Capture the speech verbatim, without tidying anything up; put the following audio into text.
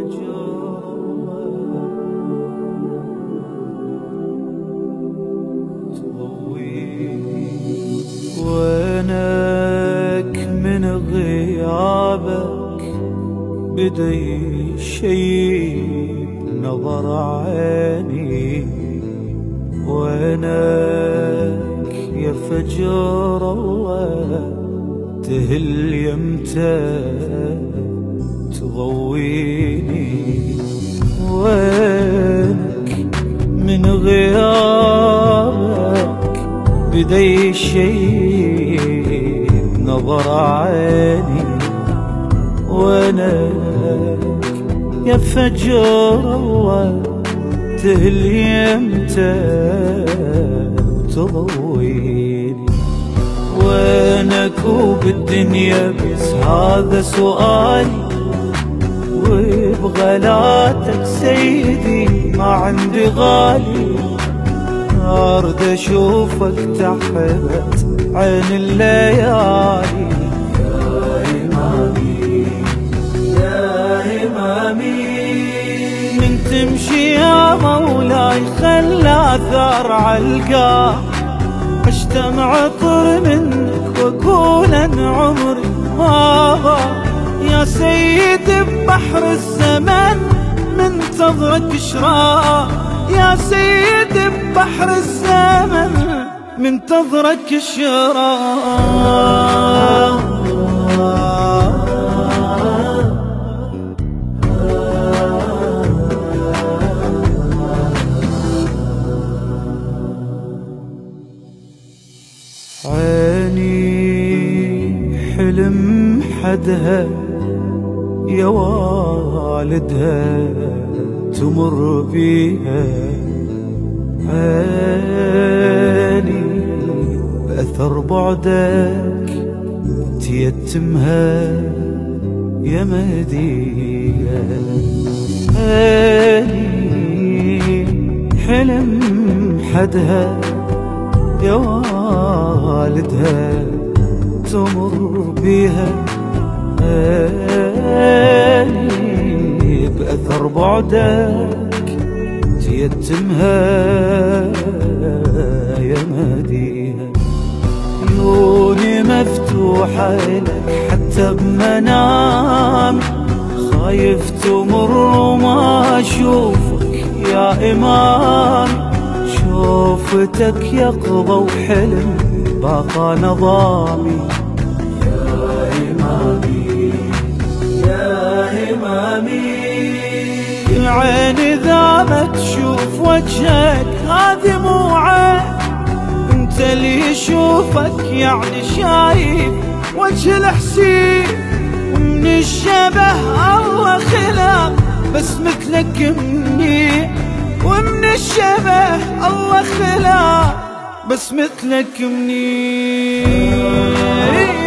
وينك من غيابك بدا يشيب نظر عيني، وينك يا فجر الله تهل يمتى تضويني، وينك من غيابك بدا يشيب نظر عيني، وينك يا فجر الله تهل يمتى تضويني، وينك وبالدنيا بس هذا سؤالي، وبغلاتك سيدي ما عندي غالي، ارد اشوفك تحت عين الليالي. يا امامي يا امامي من تمشي يا مولاي خلى اثار عالقاه، اشتم عطر منك واقول ان عمري ما ضاع، يا سيد ببحر الزمن منتظرك شراء، يا سيد ببحر الزمن منتظرك شراء. عيني حلم حدها يا والدها تمر بيها، عيني بأثر بعدك تيتمها يا مهدية، عيني حلم حدها يا والدها تمر بيها، عيني بأثر بعدك تيتمها يا مهديها، عيوني مفتوحة لك حتى بمنام، خايف تمر وما اشوفك يا امام، شوفتك يقظة وحلم باقى نظامي. يا امامي يا امامي العين اذا ما تشوف وجهك هذه مو عين، انت اللي يشوفك يعني شايف وجه الحسين، ومن الشبه الله خلق بس مثلك منيح، ومن الشبه الله خلق بس مثلك منيح.